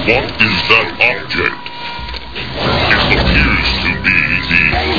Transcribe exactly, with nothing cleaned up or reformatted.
What is that object? It appears to be the